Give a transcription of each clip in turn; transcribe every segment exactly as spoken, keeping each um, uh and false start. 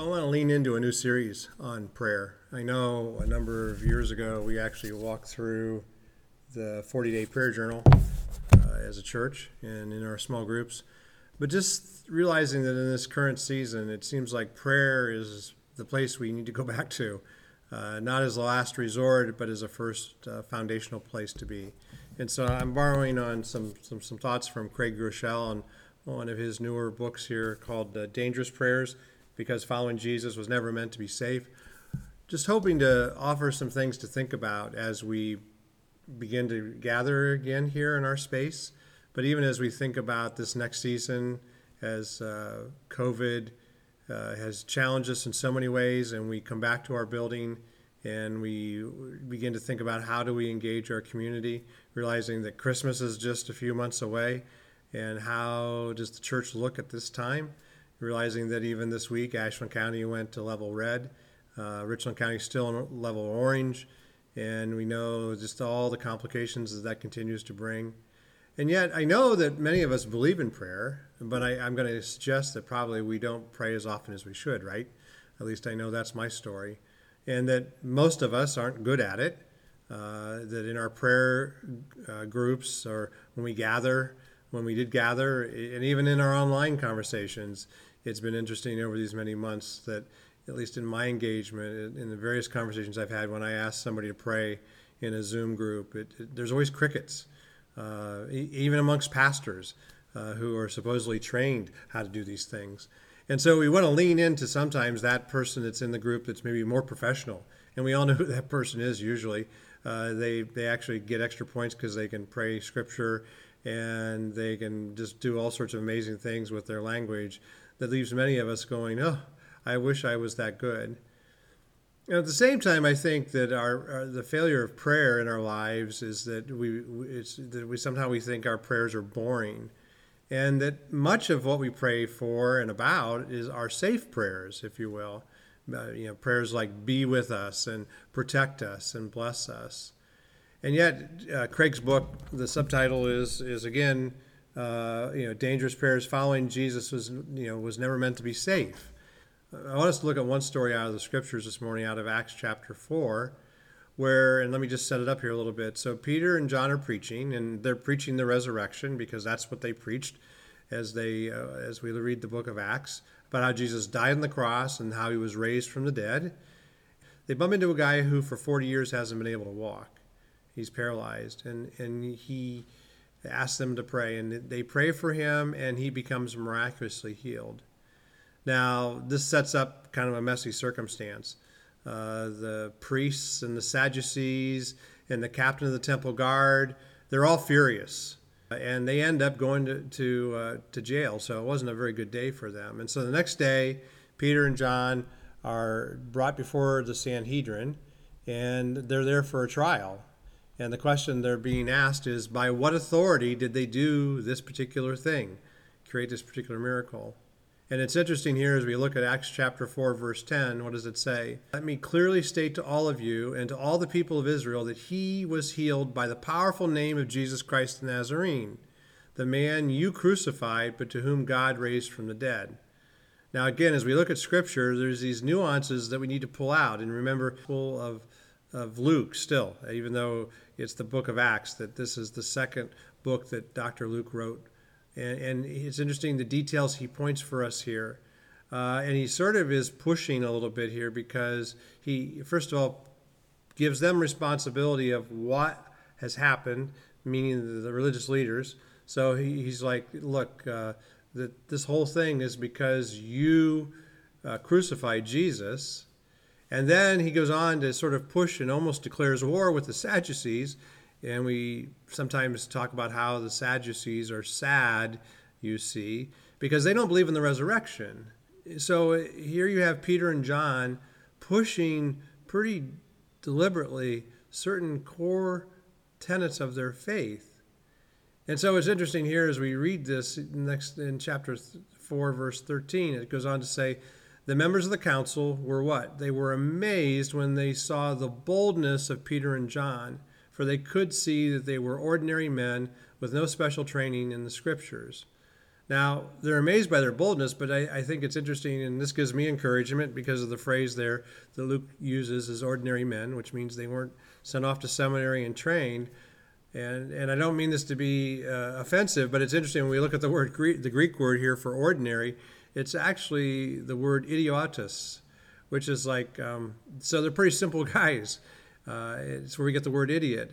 I want to lean into a new series on prayer. I know a number of years ago we actually walked through the forty-day prayer journal uh, as a church and in our small groups. But just realizing that in this current season, it seems like prayer is the place we need to go back to, uh, not as a last resort, but as a first uh, foundational place to be. And so I'm borrowing on some some, some thoughts from Craig Groeschel on one of his newer books here called uh, Dangerous Prayers, because following Jesus was never meant to be safe. Just hoping to offer some things to think about as we begin to gather again here in our space. But even as we think about this next season, as uh, COVID uh, has challenged us in so many ways, and we come back to our building and we begin to think about how do we engage our community, realizing that Christmas is just a few months away, and how does the church look at this time? Realizing that even this week, Ashland County went to level red. Uh, Richland County is still in level orange. And we know just all the complications that that continues to bring. And yet, I know that many of us believe in prayer, but I, I'm going to suggest that probably we don't pray as often as we should, right? At least I know that's my story. And that most of us aren't good at it. Uh, that in our prayer uh, groups, or when we gather, when we did gather, and even in our online conversations, it's been interesting over these many months that, at least in my engagement, in the various conversations I've had when I ask somebody to pray in a Zoom group, it, it, there's always crickets, uh, e- even amongst pastors uh, who are supposedly trained how to do these things. And so we want to lean into sometimes that person that's in the group that's maybe more professional. And we all know who that person is usually. Uh, they, they actually get extra points because they can pray scripture and they can just do all sorts of amazing things with their language that leaves many of us going, oh, I wish I was that good. And at the same time, I think that our, our the failure of prayer in our lives is that we it's that we somehow we think our prayers are boring, and that much of what we pray for and about is our safe prayers, if you will. Uh, you know, prayers like "Be with us" and "Protect us" and "Bless us." And yet, uh, Craig's book, the subtitle is is again, uh, you know, "Dangerous Prayers." Following Jesus was you know was never meant to be safe. I want us to look at one story out of the scriptures this morning, out of Acts chapter four, where, and let me just set it up here a little bit. So Peter and John are preaching, and they're preaching the resurrection because that's what they preached as they, uh, as we read the book of Acts, about how Jesus died on the cross and how he was raised from the dead. They bump into a guy who for forty years hasn't been able to walk. He's paralyzed, and, and he asks them to pray, and they pray for him, and he becomes miraculously healed. Now, this sets up kind of a messy circumstance. Uh, the priests and the Sadducees and the captain of the temple guard, they're all furious. And they end up going to to, uh, to jail, so it wasn't a very good day for them. And so the next day, Peter and John are brought before the Sanhedrin, and they're there for a trial. And the question they're being asked is, by what authority did they do this particular thing, create this particular miracle? And it's interesting here as we look at Acts chapter four, verse ten, what does it say? Let me clearly state to all of you and to all the people of Israel that he was healed by the powerful name of Jesus Christ the Nazarene, the man you crucified, but to whom God raised from the dead. Now, again, as we look at Scripture, there's these nuances that we need to pull out. And remember, full of, of Luke still, even though it's the book of Acts, that this is the second book that Doctor Luke wrote. And, and it's interesting the details he points for us here. Uh, and he sort of is pushing a little bit here because he, first of all, gives them responsibility of what has happened, meaning the, the religious leaders. So he, he's like, look, uh, that this whole thing is because you uh, crucified Jesus. And then he goes on to sort of push and almost declares war with the Sadducees. And we sometimes talk about how the Sadducees are sad, you see, because they don't believe in the resurrection. So here you have Peter and John pushing pretty deliberately certain core tenets of their faith. And so it's interesting here as we read this next in chapter four, verse thirteen, it goes on to say, the members of the council were what? They were amazed when they saw the boldness of Peter and John, for they could see that they were ordinary men with no special training in the scriptures. Now, they're amazed by their boldness, but I, I think it's interesting, and this gives me encouragement because of the phrase there that Luke uses as ordinary men, which means they weren't sent off to seminary and trained. And and I don't mean this to be uh, offensive, but it's interesting when we look at the word Greek, the Greek word here for ordinary, it's actually the word idiotos, which is like, um, so they're pretty simple guys. Uh, it's where we get the word idiot.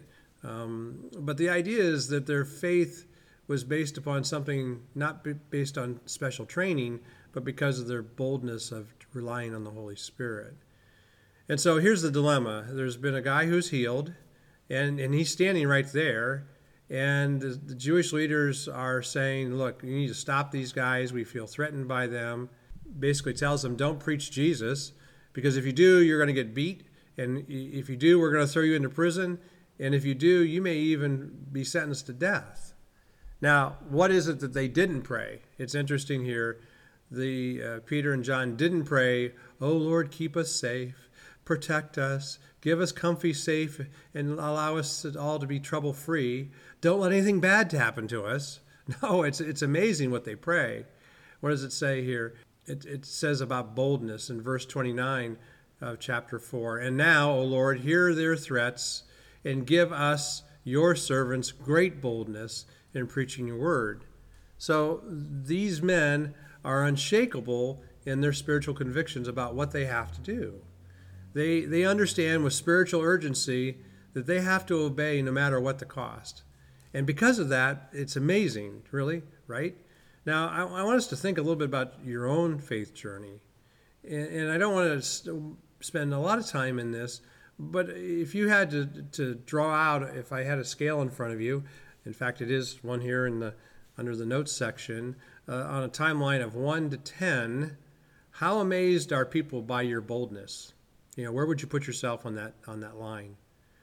Um, but the idea is that their faith was based upon something not b- based on special training, but because of their boldness of relying on the Holy Spirit. And so here's the dilemma. There's been a guy who's healed, and, and he's standing right there, and the, the Jewish leaders are saying, look, you need to stop these guys. We feel threatened by them. Basically tells them, don't preach Jesus, because if you do, you're going to get beat, and if you do, we're going to throw you into prison, and if you do, you may even be sentenced to death. Now, what is it that they didn't pray? It's interesting here. The uh, Peter and John didn't pray, oh, Lord, keep us safe, protect us, give us comfy, safe, and allow us all to be trouble-free. Don't let anything bad happen to us. No, it's it's amazing what they pray. What does it say here? It, it says about boldness in verse twenty-nine of chapter four. And now, O Lord, hear their threats and give us, your servants, great boldness in preaching your word. So these men are unshakable in their spiritual convictions about what they have to do. They they understand with spiritual urgency that they have to obey no matter what the cost. And because of that, it's amazing, really, right? Now, I, I want us to think a little bit about your own faith journey. And, and I don't want to spend a lot of time in this, but if you had to, to draw out, if I had a scale in front of you, in fact, it is one here in the under the notes section, uh, on a timeline of one to ten, how amazed are people by your boldness? You know, where would you put yourself on that on that line?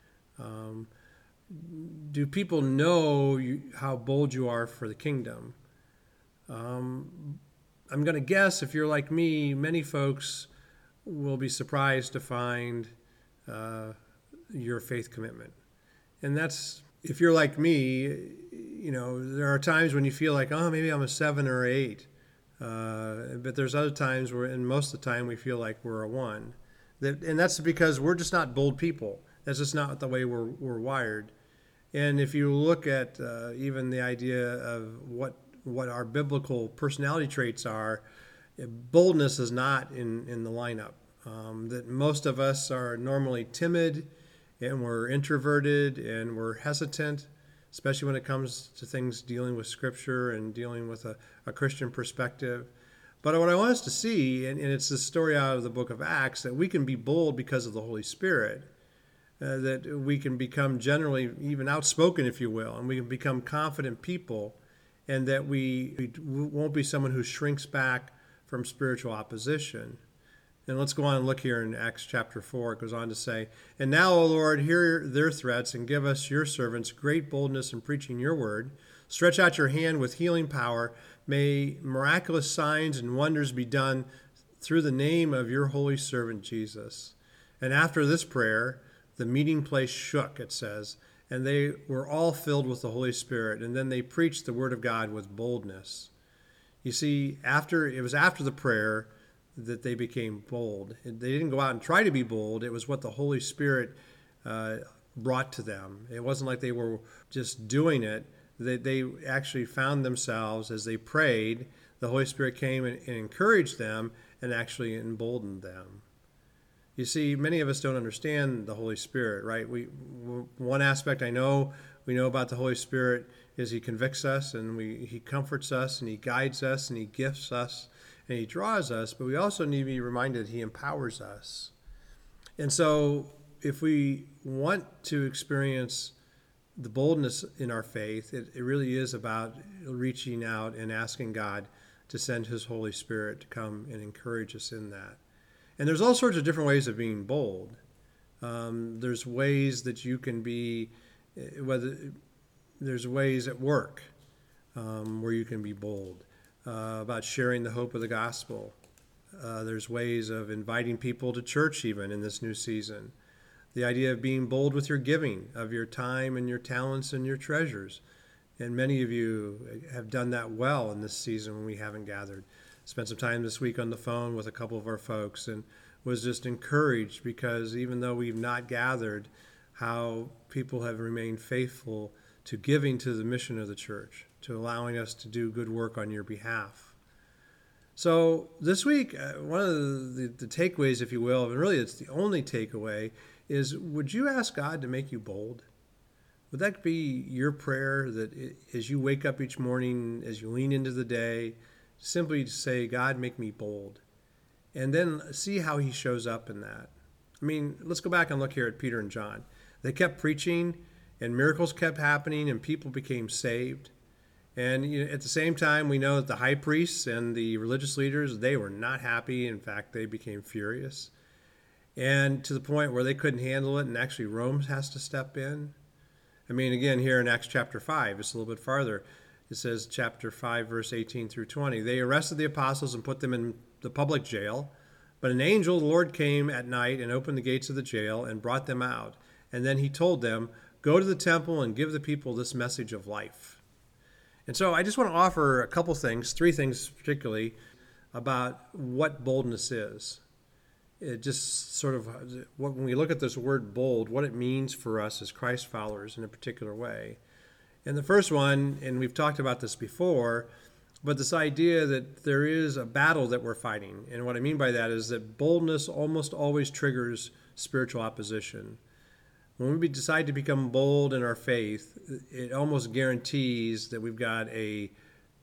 Um, do people know you, how bold you are for the kingdom? Um, I'm going to guess if you're like me, many folks will be surprised to find uh, your faith commitment. And that's, if you're like me, you know, there are times when you feel like, oh, maybe I'm a seven or eight. Uh, but there's other times where, and most of the time, we feel like we're a one. That, and that's because we're just not bold people. That's just not the way we're, we're wired. And if you look at uh, even the idea of what what our biblical personality traits are, boldness is not in, in the lineup. Um, that most of us are normally timid, and we're introverted, and we're hesitant, especially when it comes to things dealing with Scripture and dealing with a, a Christian perspective. But what I want us to see, and, and it's the story out of the book of Acts, that we can be bold because of the Holy Spirit, uh, that we can become generally even outspoken, if you will, and we can become confident people, and that we, we won't be someone who shrinks back from spiritual opposition. And let's go on and look here in Acts chapter four. It goes on to say, and now, O Lord, hear their threats and give us, your servants, great boldness in preaching your word. Stretch out your hand with healing power. May miraculous signs and wonders be done through the name of your holy servant Jesus. And after this prayer, the meeting place shook, it says, and they were all filled with the Holy Spirit. And then they preached the word of God with boldness. You see, after it was after the prayer that they became bold. They didn't go out and try to be bold. It was what the Holy Spirit uh, brought to them. It wasn't like they were just doing it. They, they actually found themselves, as they prayed, the Holy Spirit came and, and encouraged them and actually emboldened them. You see, many of us don't understand the Holy Spirit, right? We one aspect I know we know about the Holy Spirit is he convicts us, and we he comforts us, and he guides us, and he gifts us, and he draws us, but we also need to be reminded he empowers us. And so if we want to experience the boldness in our faith, it, it really is about reaching out and asking God to send his Holy Spirit to come and encourage us in that. And there's all sorts of different ways of being bold. Um, there's ways that you can be, whether there's ways at work um, where you can be bold uh, about sharing the hope of the gospel. Uh, there's ways of inviting people to church even in this new season. The idea of being bold with your giving, of your time and your talents and your treasures. And many of you have done that well in this season when we haven't gathered. Spent some time this week on the phone with a couple of our folks and was just encouraged because even though we've not gathered, how people have remained faithful to giving to the mission of the church, to allowing us to do good work on your behalf. So this week, uh, one of the, the, the takeaways, if you will, and really it's the only takeaway, is would you ask God to make you bold? Would that be your prayer that it, as you wake up each morning, as you lean into the day, simply to say, God, make me bold? And then see how he shows up in that. I mean, let's go back and look here at Peter and John. They kept preaching, and miracles kept happening, and people became saved. And you know, at the same time, we know that the high priests and the religious leaders, they were not happy. In fact, they became furious. And to the point where they couldn't handle it, and actually Rome has to step in. I mean, again, here in Acts chapter five, it's a little bit farther. It says, chapter five, verse eighteen through twenty. They arrested the apostles and put them in the public jail. But an angel of the Lord came at night and opened the gates of the jail and brought them out. And then he told them, go to the temple and give the people this message of life. And so I just want to offer a couple things, three things particularly, about what boldness is. It just sort of, when we look at this word bold, what it means for us as Christ followers in a particular way. And the first one, and we've talked about this before, but this idea that there is a battle that we're fighting. And what I mean by that is that boldness almost always triggers spiritual opposition. When we decide to become bold in our faith, it almost guarantees that we've got a,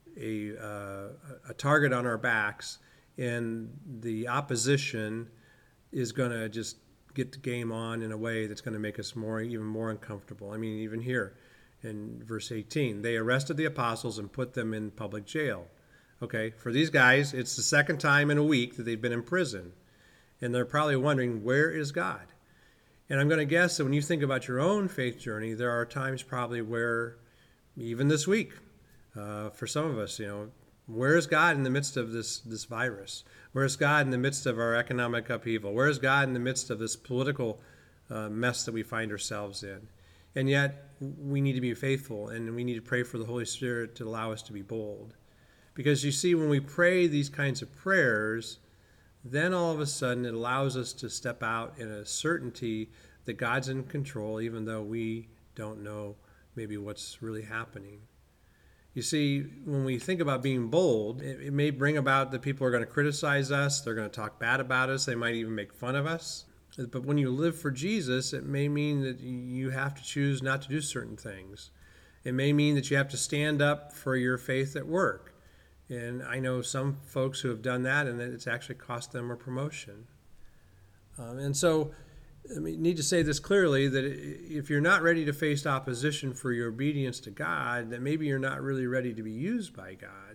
a, uh, a target on our backs, and the opposition is going to just get the game on in a way that's going to make us more, even more uncomfortable. I mean, even here in verse eighteen, they arrested the apostles and put them in public jail. Okay, for these guys, it's the second time in a week that they've been in prison. And they're probably wondering, where is God? And I'm going to guess that when you think about your own faith journey, there are times probably where, even this week, uh, for some of us, you know, where is God in the midst of this, this virus? Where is God in the midst of our economic upheaval? Where is God in the midst of this political uh, mess that we find ourselves in? And yet, we need to be faithful, and we need to pray for the Holy Spirit to allow us to be bold. Because you see, when we pray these kinds of prayers, then all of a sudden it allows us to step out in a certainty that God's in control, even though we don't know maybe what's really happening. You see, when we think about being bold, it, it may bring about that people are going to criticize us, they're going to talk bad about us, they might even make fun of us. But when you live for Jesus, it may mean that you have to choose not to do certain things. It may mean that you have to stand up for your faith at work. And I know some folks who have done that, and it's actually cost them a promotion. Um, and so I mean, need to say this clearly, that if you're not ready to face opposition for your obedience to God, that maybe you're not really ready to be used by God.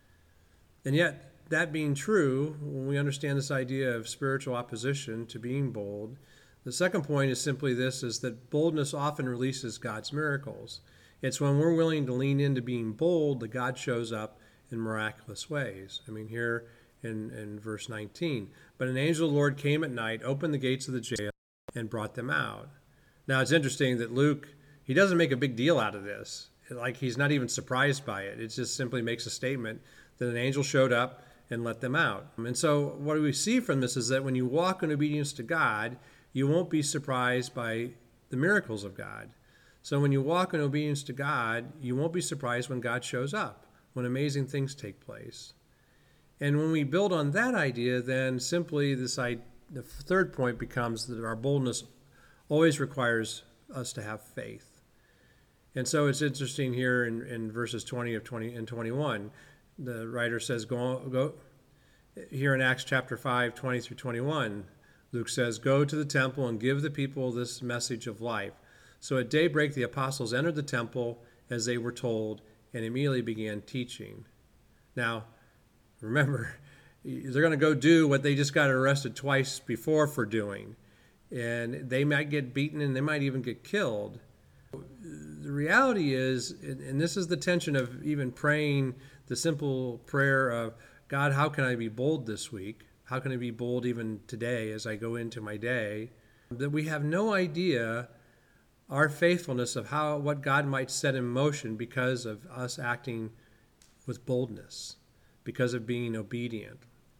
And yet, that being true, when we understand this idea of spiritual opposition to being bold, the second point is simply this, is that boldness often releases God's miracles. It's when we're willing to lean into being bold that God shows up in miraculous ways. I mean, here in, in verse nineteen, but an angel of the Lord came at night, opened the gates of the jail, and brought them out. Now, it's interesting that Luke, he doesn't make a big deal out of this. Like, he's not even surprised by it. It just simply makes a statement that an angel showed up and let them out. And so what we see from this is that when you walk in obedience to God, you won't be surprised by the miracles of God. So when you walk in obedience to God, you won't be surprised when God shows up, when amazing things take place. And when we build on that idea, then simply this idea, the third point becomes that our boldness always requires us to have faith. And so it's interesting here in, in verses twenty of twenty and twenty-one, the writer says, go, go here in Acts chapter five, twenty through twenty-one, Luke says, go to the temple and give the people this message of life. So at daybreak, the apostles entered the temple as they were told and immediately began teaching. Now, remember, they're going to go do what they just got arrested twice before for doing. And they might get beaten and they might even get killed. The reality is, and this is the tension of even praying the simple prayer of, God, how can I be bold this week? How can I be bold even today as I go into my day? That we have no idea our faithfulness of how what God might set in motion because of us acting with boldness, because of being obedient.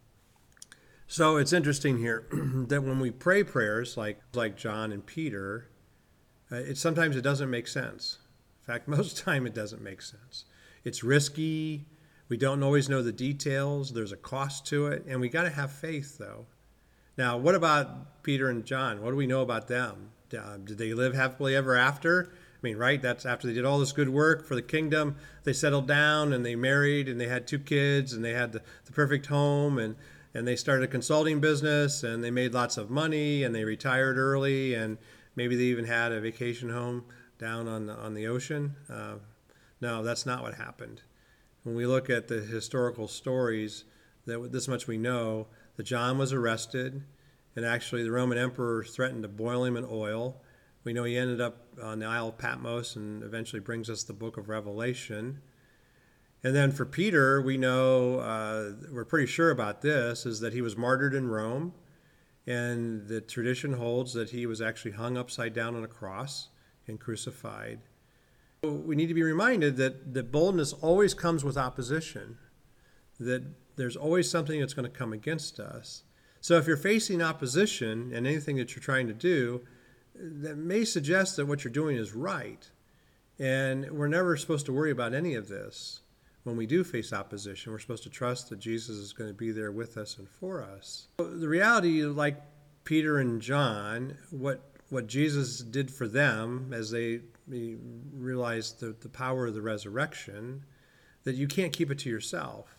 So it's interesting here that when we pray prayers like like John and Peter, uh, it sometimes it doesn't make sense. In fact, most of the time it doesn't make sense. It's risky. We don't always know the details. There's a cost to it, and we got to have faith, though. Now, what about Peter and John? What do we know about them? Uh, did they live happily ever after? I mean, right? That's after they did all this good work for the kingdom. They settled down and they married and they had two kids and they had the, the perfect home and, and they started a consulting business and they made lots of money and they retired early and maybe they even had a vacation home down on the, on the ocean. Uh, no, that's not what happened. When we look at the historical stories, that this much we know, that John was arrested, and actually the Roman emperor threatened to boil him in oil. We know he ended up on the Isle of Patmos and eventually brings us the book of Revelation. And then for Peter, we know, uh, we're pretty sure about this, is that he was martyred in Rome, and the tradition holds that he was actually hung upside down on a cross and crucified. We need to be reminded that, that boldness always comes with opposition, that there's always something that's going to come against us. So if you're facing opposition in anything that you're trying to do, that may suggest that what you're doing is right. And we're never supposed to worry about any of this. When we do face opposition, we're supposed to trust that Jesus is going to be there with us and for us. The reality, like Peter and John, what what Jesus did for them as they realized the, the power of the resurrection, that you can't keep it to yourself.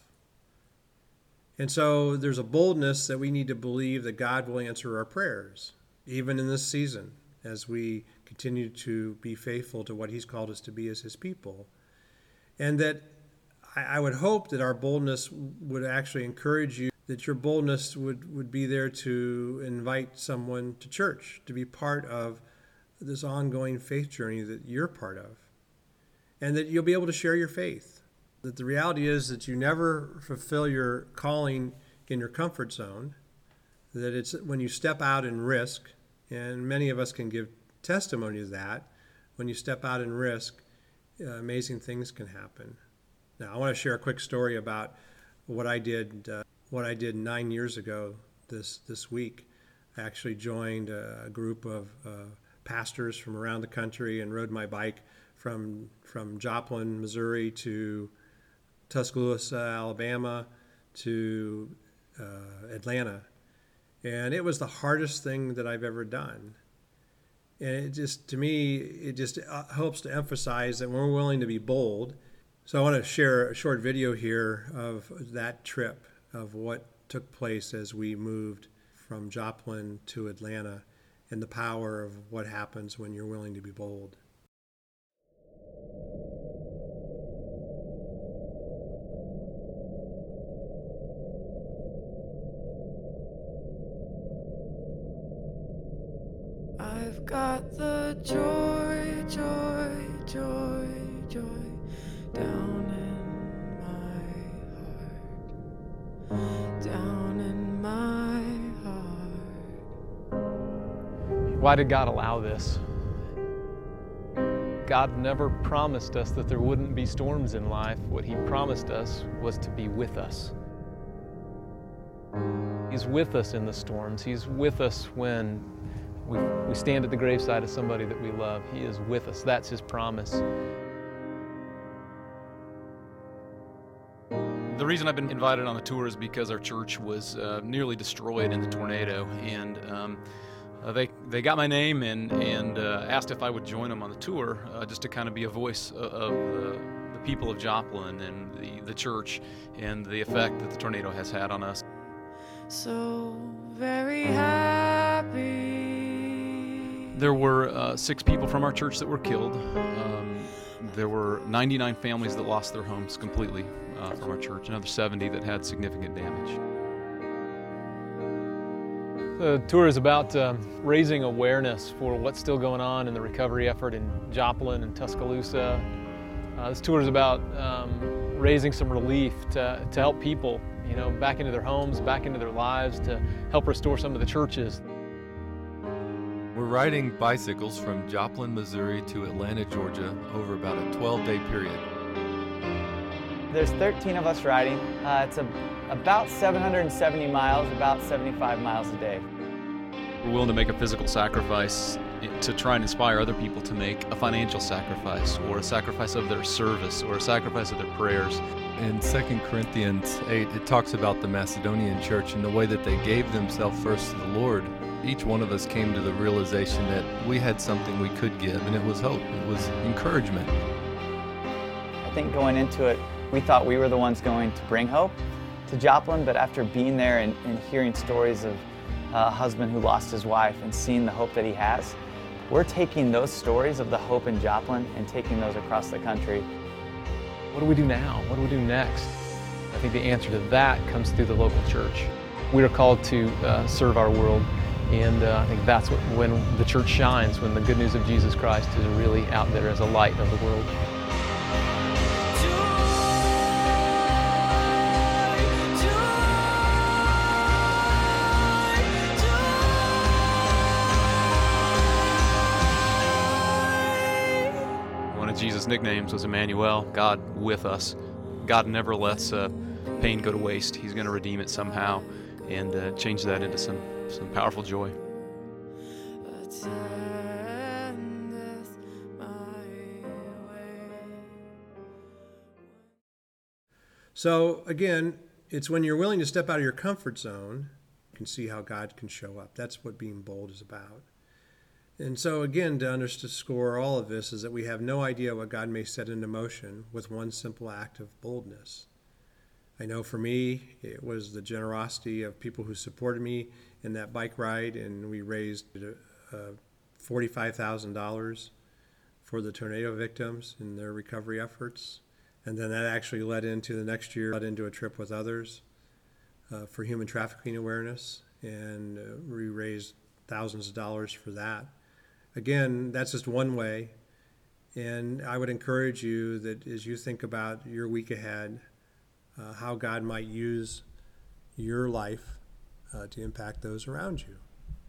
And so there's a boldness that we need to believe that God will answer our prayers, even in this season, as we continue to be faithful to what he's called us to be as his people. And that I, I would hope that our boldness would actually encourage you, that your boldness would, would be there to invite someone to church, to be part of this ongoing faith journey that you're part of, and that you'll be able to share your faith. That the reality is that you never fulfill your calling in your comfort zone, that it's when you step out and risk, and many of us can give testimony to that, when you step out and risk, uh, amazing things can happen. Now, I want to share a quick story about what I did uh, what I did nine years ago this, this week. I actually joined a, a group of uh, pastors from around the country and rode my bike from from Joplin, Missouri to Tuscaloosa, Alabama to uh, Atlanta. And it was the hardest thing that I've ever done. And it just, to me, it just helps to emphasize that we're willing to be bold. So I want to share a short video here of that trip, of what took place as we moved from Joplin to Atlanta, and the power of what happens when you're willing to be bold. I've got the joy, joy, joy, joy down in my heart, down in my heart. Why did God allow this? God never promised us that there wouldn't be storms in life. What he promised us was to be with us. He's with us in the storms. He's with us when we, we stand at the graveside of somebody that we love. He is with us. That's his promise. The reason I've been invited on the tour is because our church was uh, nearly destroyed in the tornado, and um, uh, they they got my name and and uh, asked if I would join them on the tour, uh, just to kind of be a voice of, of the, the people of Joplin and the the church and the effect that the tornado has had on us. So very happy. There were uh, six people from our church that were killed. Um, there were ninety-nine families that lost their homes completely uh, from our church, another seventy that had significant damage. The tour is about um, raising awareness for what's still going on in the recovery effort in Joplin and Tuscaloosa. Uh, this tour is about um, raising some relief to, to help people, you know, back into their homes, back into their lives, to help restore some of the churches. We're We're riding bicycles from Joplin, Missouri to Atlanta, Georgia over about a twelve-day period. There's thirteen of us riding. Uh, it's a, about seven hundred seventy miles, about seventy-five miles a day. We're willing to make a physical sacrifice to try and inspire other people to make a financial sacrifice, or a sacrifice of their service, or a sacrifice of their prayers. In Second Corinthians eight, it talks about the Macedonian church and the way that they gave themselves first to the Lord. Each one of us came to the realization that we had something we could give, and it was hope. It was encouragement. I think going into it, we thought we were the ones going to bring hope to Joplin, but after being there and, and hearing stories of a husband who lost his wife and seeing the hope that he has, we're taking those stories of the hope in Joplin and taking those across the country. What do we do now? What do we do next? I think the answer to that comes through the local church. We are called to uh, serve our world, and uh, I think that's what, when the church shines, when the good news of Jesus Christ is really out there as a light of the world. One of Jesus' nicknames was Emmanuel, God with us. God never lets uh, pain go to waste. He's going to redeem it somehow and uh, change that into some, some powerful joy. attendeth my way. So again, it's when you're willing to step out of your comfort zone, you can see how God can show up. That's what being bold is about. And so again, to underscore all of this is that we have no idea what God may set into motion with one simple act of boldness. I know for me, it was the generosity of people who supported me in that bike ride, and we raised uh, forty-five thousand dollars for the tornado victims and their recovery efforts. And then that actually led into the next year, led into a trip with others uh, for human trafficking awareness, and uh, we raised thousands of dollars for that. Again, that's just one way, and I would encourage you that as you think about your week ahead, uh, how God might use your life uh, to impact those around you.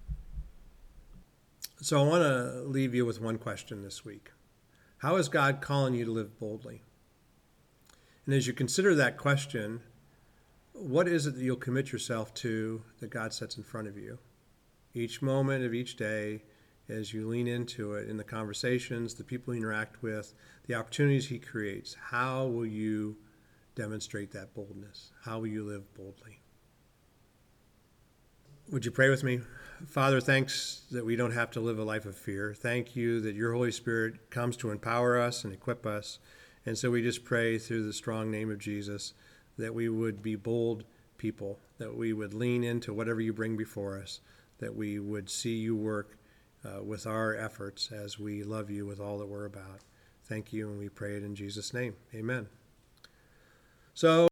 So I want to leave you with one question this week. How is God calling you to live boldly? And as you consider that question, what is it that you'll commit yourself to that God sets in front of you? Each moment of each day, as you lean into it, in the conversations, the people you interact with, the opportunities he creates, how will you demonstrate that boldness? How will you live boldly? Would you pray with me? Father, thanks that we don't have to live a life of fear. Thank you that your Holy Spirit comes to empower us and equip us. And so we just pray through the strong name of Jesus that we would be bold people, that we would lean into whatever you bring before us, that we would see you work uh, with our efforts as we love you with all that we're about. Thank you, and we pray it in Jesus' name. Amen. So